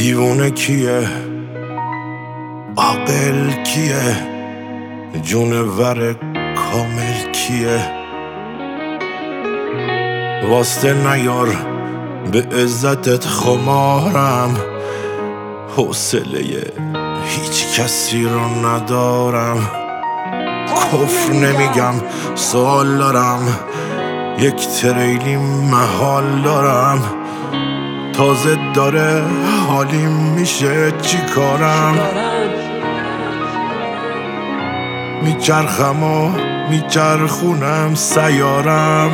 دیوونه کیه، عاقل کیه، جونور کامل کیه؟ واسطه نیار به عزتت خمارم، حوصله هیچ کسی رو ندارم. کفر نمیگم سوال دارم، یک تریلی محال دارم. تازه داره حالیم میشه چی کارم؟ میچرخم و میچرخونم سیارم.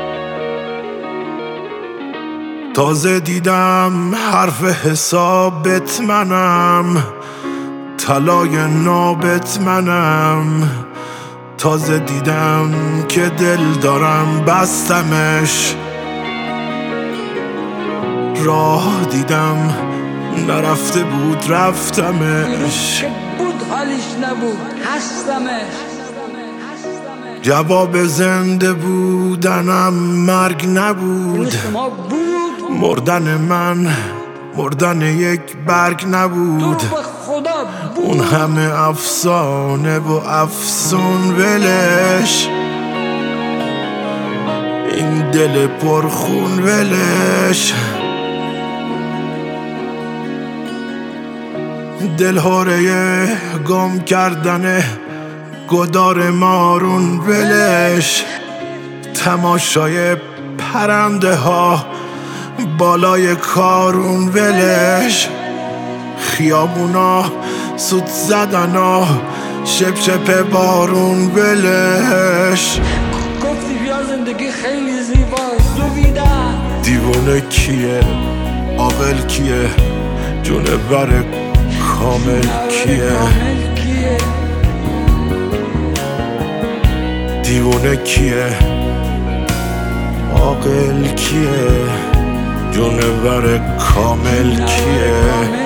تازه دیدم حرف حسابت منم، طلای نابت منم. تازه دیدم که دل دارم بستمش، راه دیدم نرفته بود رفتمش. بود حالیش نبود هستمش. جواب زنده بودنم مرگ نبود، مردن من مردن یک برگ نبود. اون همه افسانه و افسون ولش، این دل پرخون ولش. دل هاره گم کردن گدار مارون ولش. تماشای پرنده ها بالای کارون ولش. خیابونا سوت زدنا شپ شپ بارون ولش. گفتی بیا زندگی خیلی زیباست دویدم. دیوونه کیه، عاقل کیه، جونور کامل کیه؟ دیوونه کیه، عاقل کیه، جونور کامل کیه؟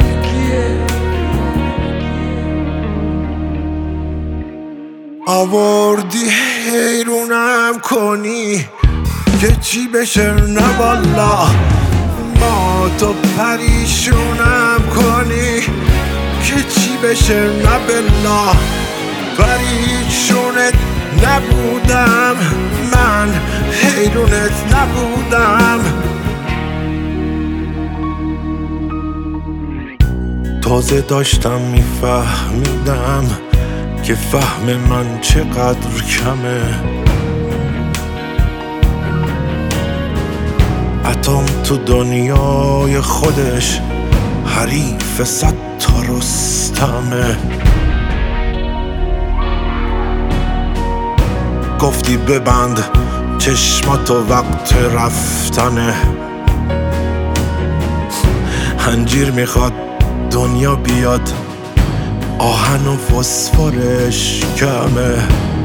آوردی حیرونم کنی که چی بشه نه والا. ما تو پریشونم کنی که چی بشه نه بلا. پریشونت نبودم من، حیرونت نبودم. تازه داشتم میفهمیدم که فهم من چقدر کمه. اتم تو دنیای خودش حریف 100 تا رستمه. گفتی ببند چشماتو وقت رفتنه. انجیر میخواد دنیا بیاد، آهن و فسفرش کمه.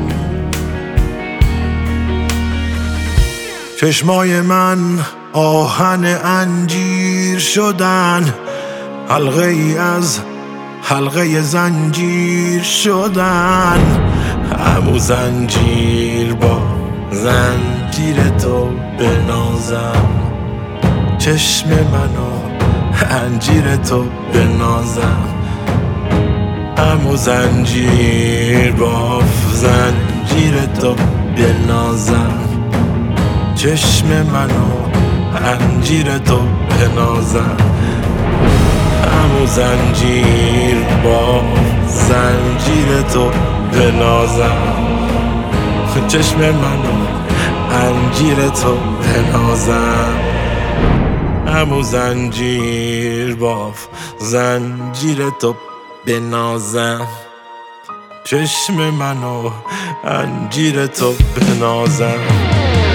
چشمای من آهن انجیر شدن، حلقه ای از حلقه زنجیر شدن. همو زنجیر با زنجیر تو بنازم، چشم منو انجیر تو بنازم. همو زنجیر با زنجیر تو بنازم، چشم منو انجیر تو بنازم. همو زنجیر با زنجیر تو بنازم، چشم منو انجیر تو بنازم. همو زنجیر با زنجیر تو بنازم، چشم منو انجیر تو بنازم.